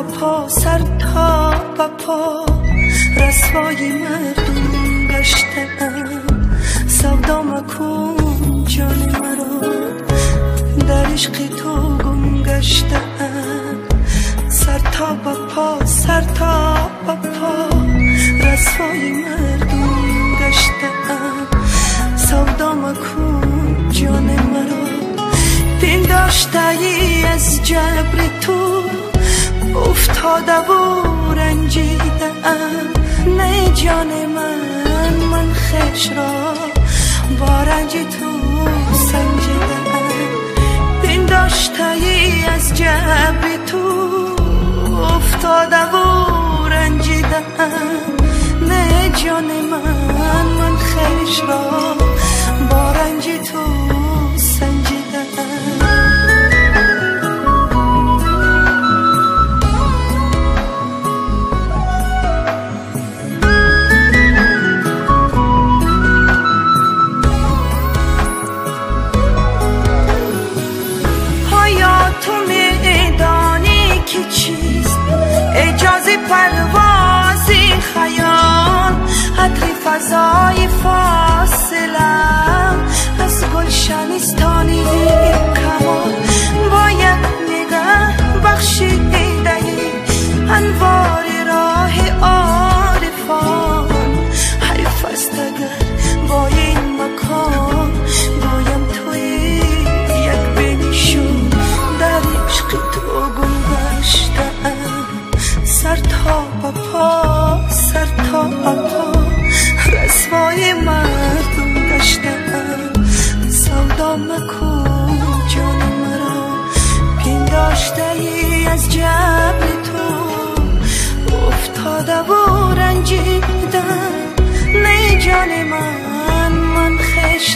پا سر تا پا رسوای مردم گشتم. سودا مکن جان مرا در عشق تو گم گشتم. سر تا پا سر تا پا رسوای مردم گشتم. سودا مکن جان مرا پنداشته ای از جبر تو افتاده و رنجیدم. نه جان من خیش را با رنج تو سنجیدم. پنداشته ای از جبر تو افتاده و رنجیدم. نه جان من خیش را با رنج تو سنجیدم. اجازه پروازی خیال عطر فضای فاصلم از گلشنستانی کمال. باید نگه بخشیده انوار راه عارفان. حیف است اگر با این مکان گویم توی یک بینشون در عشق تو گم گشتم. سر تا پا سر تا پا رسوای مردم گشتم. سودا مکن جان مرا پنداشته ای از جبر تو افتاده و رنجیدم. نه جان من خیش